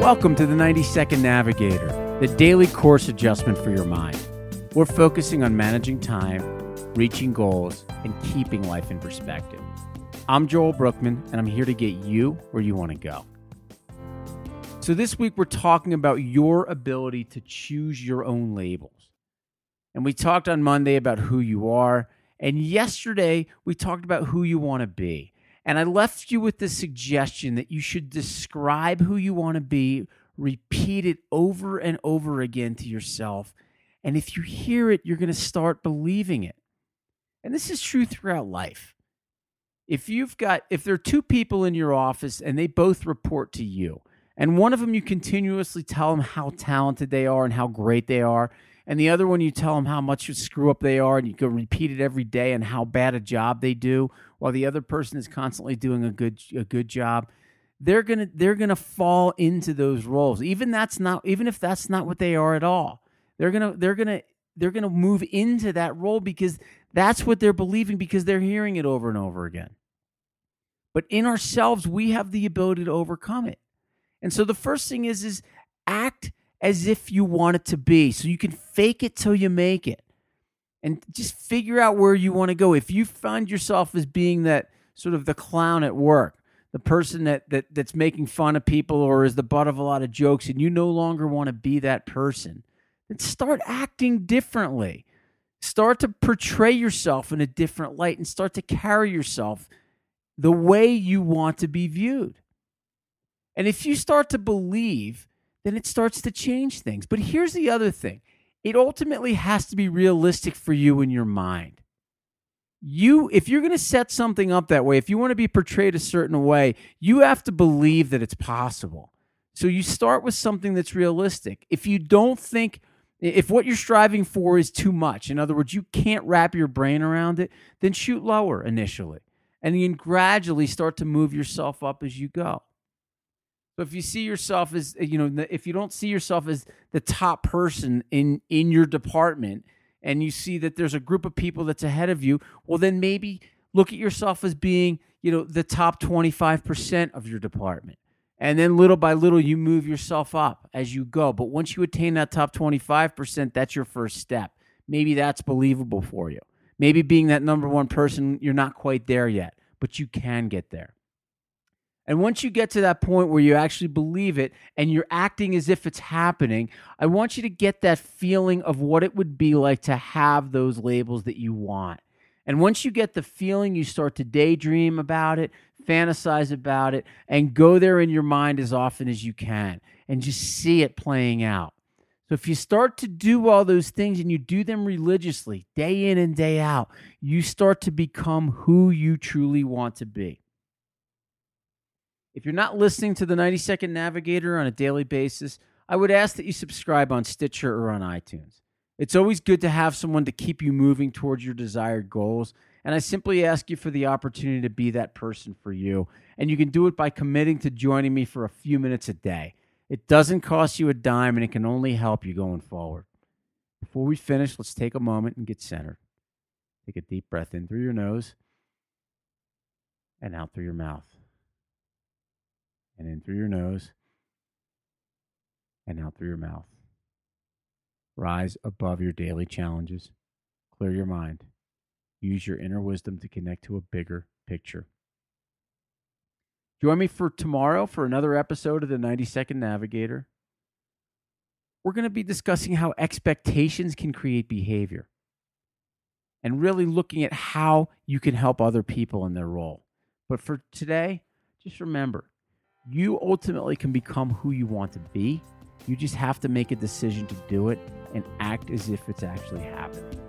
Welcome to the 90-Second Navigator, the daily course adjustment for your mind. We're focusing on managing time, reaching goals, and keeping life in perspective. I'm Joel Brookman, and I'm here to get you where you want to go. So this week, we're talking about your ability to choose your own labels. And we talked on Monday about who you are, and yesterday, we talked about who you want to be. And I left you with the suggestion that you should describe who you want to be, repeat it over and over again to yourself. And if you hear it, you're going to start believing it. And this is true throughout life. If there are two people in your office and they both report to you, and one of them you continuously tell them how talented they are and how great they are, and the other one you tell them how much of a screw up they are, and you go repeat it every day and how bad a job they do, while the other person is constantly doing a good job, they're gonna fall into those roles. Even if that's not what they are at all, they're gonna move into that role because that's what they're believing, because they're hearing it over and over again. But in ourselves, we have the ability to overcome it. And so the first thing is act as if you want it to be, so you can fake it till you make it. And just figure out where you want to go. If you find yourself as being that sort of the clown at work, the person that's making fun of people or is the butt of a lot of jokes, and you no longer want to be that person, then start acting differently. Start to portray yourself in a different light and start to carry yourself the way you want to be viewed. And if you start to believe, then it starts to change things. But here's the other thing. It ultimately has to be realistic for you in your mind. If you're going to set something up that way, if you want to be portrayed a certain way, you have to believe that it's possible. So you start with something that's realistic. If what you're striving for is too much, in other words, you can't wrap your brain around it, then shoot lower initially. And then gradually start to move yourself up as you go. So if you see yourself as, if you don't see yourself as the top person in your department, and you see that there's a group of people that's ahead of you, well, then maybe look at yourself as being, the top 25% of your department. And then little by little, you move yourself up as you go. But once you attain that top 25%, that's your first step. Maybe that's believable for you. Maybe being that number one person, you're not quite there yet, but you can get there. And once you get to that point where you actually believe it and you're acting as if it's happening, I want you to get that feeling of what it would be like to have those labels that you want. And once you get the feeling, you start to daydream about it, fantasize about it, and go there in your mind as often as you can and just see it playing out. So if you start to do all those things and you do them religiously, day in and day out, you start to become who you truly want to be. If you're not listening to the 90-Second Navigator on a daily basis, I would ask that you subscribe on Stitcher or on iTunes. It's always good to have someone to keep you moving towards your desired goals, and I simply ask you for the opportunity to be that person for you. And you can do it by committing to joining me for a few minutes a day. It doesn't cost you a dime, and it can only help you going forward. Before we finish, let's take a moment and get centered. Take a deep breath in through your nose and out through your mouth. And in through your nose and out through your mouth. Rise above your daily challenges. Clear your mind. Use your inner wisdom to connect to a bigger picture. Join me for tomorrow for another episode of the 90-Second Navigator. We're going to be discussing how expectations can create behavior and really looking at how you can help other people in their role. But for today, just remember, you ultimately can become who you want to be. You just have to make a decision to do it and act as if it's actually happening.